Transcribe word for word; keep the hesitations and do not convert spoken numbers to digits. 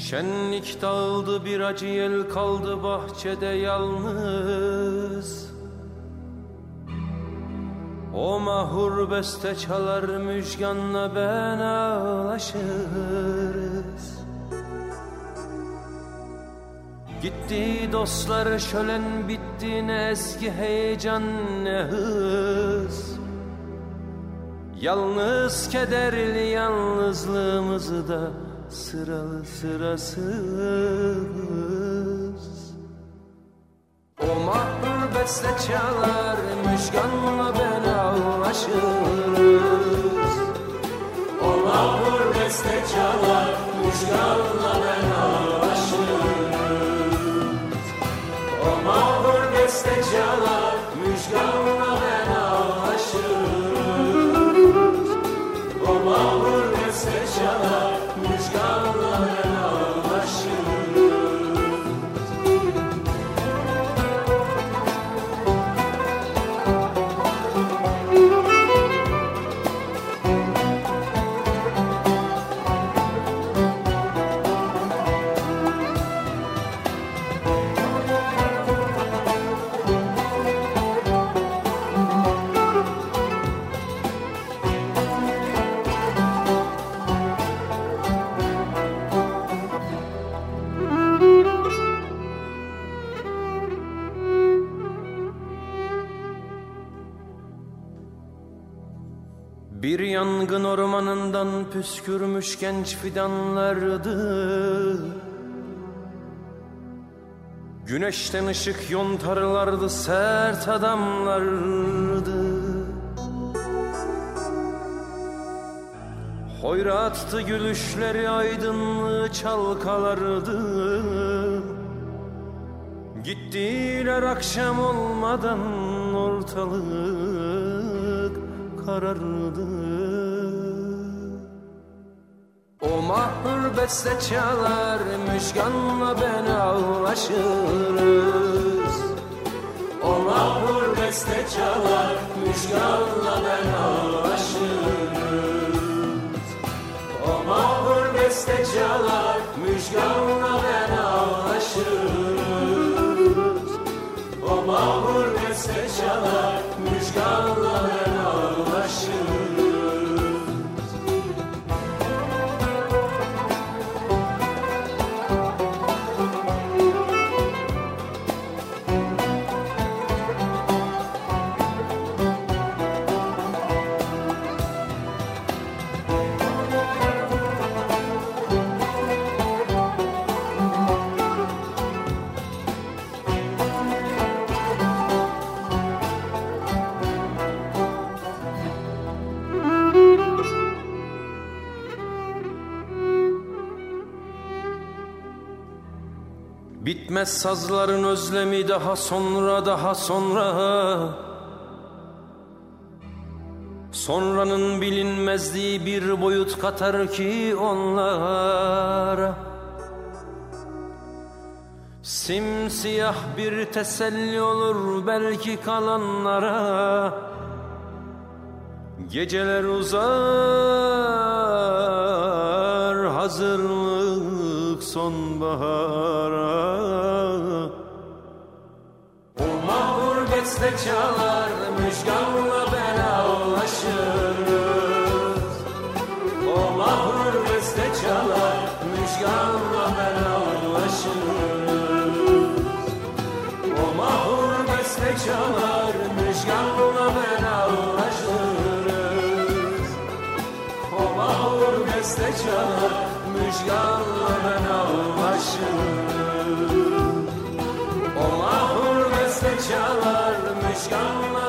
Şenlik dağıldı, bir acı yel kaldı bahçede yalnız. O mahur beste çalar, müjganla ben ağlaşırız. Gitti dostlar, şölen bitti, ne eski heyecan ne hız. Yalnız kederli yalnızlığımızı da sıralı sırasız. O mahur beste çalar, müjganla ben ağlaşırız. O mahur beste çalar, müjganla ben ağlaşırız. O mahur beste çalar, müjganla ben ağlaşırız. O mahur beste çalar, müjganla ben ağlaşırız. Bir yangın ormanından püskürmüş genç fidanlardı. Güneşten ışık yontarlardı, sert adamlardı. Hoyrattı gülüşleri, aydınlığı çalkalardı. Gittiler akşam olmadan, ortalık karardı. O mahur beste çalar, müjganla ben ağlaşırız. O mahur beste çalar, müjganla ben ağlaşırız. O mahur beste çalar, müjganla ben ağlaşırız. O mahur beste çalar, müjganla ben ağlaşırız. Bitmez sazların özlemi, daha sonra daha sonra. Sonranın bilinmezliği bir boyut katar ki onlara. Simsiyah bir teselli olur belki kalanlara. Geceler uzar, hazırlık sonbahara. O mahur beste çalar, müjganla ben ağlaşırız. O mahur beste çalar, müjganla ben ağlaşırız. O mahur beste çalar, müjganla ben ağlaşırız. O mahur beste çalar, müjganla ben ağlaşırız. O mahur beste çalar, müjganla